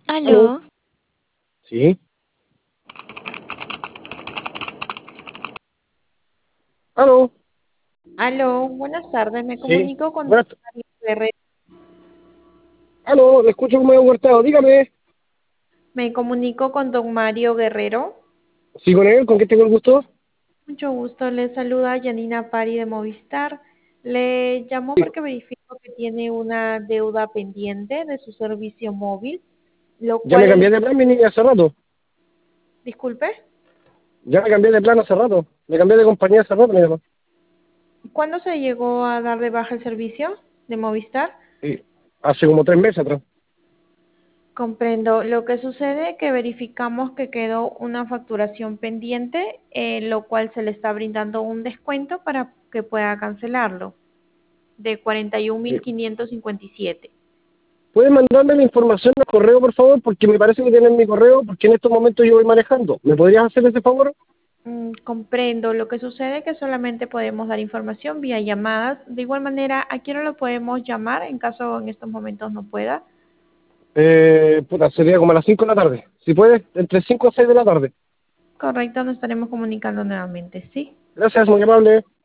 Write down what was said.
Aló, Aló, sí, aló, aló, buenas tardes. Me sí, comunico con buenas, Mario Guerrero. aló, le escucho como medio cortado, dígame, Me comunico con don Mario Guerrero. sí, con él, ¿con qué tengo el gusto? Mucho gusto. Le saluda Yanina Pari de Movistar. Le llamo Sí, porque verifico que tiene una deuda pendiente de su servicio móvil, lo ya me cual cambié el... de plan, mi niña, hace rato, Disculpe, ya me cambié de plan hace rato, me cambié de compañía hace rato, mi hermano. ¿cuándo se llegó a dar de baja el servicio de Movistar? Sí, hace como 3 meses atrás. Comprendo. Lo que sucede es que verificamos que quedó una facturación pendiente, lo cual se le está brindando un descuento para que pueda cancelarlo, de Sí. 41.557. ¿Puede mandarme la información al correo, por favor? Porque me parece que tienen mi correo, porque en estos momentos yo voy manejando. ¿Me podrías hacer ese favor? Comprendo. Lo que sucede es que solamente podemos dar información vía llamadas. De igual manera, ¿a quién lo podemos llamar en caso en estos momentos no pueda? Puta, sería como a las 5 de la tarde. Si puedes, entre 5 a 6 de la tarde. Correcto, nos estaremos comunicando nuevamente, ¿sí? Gracias, muy amable.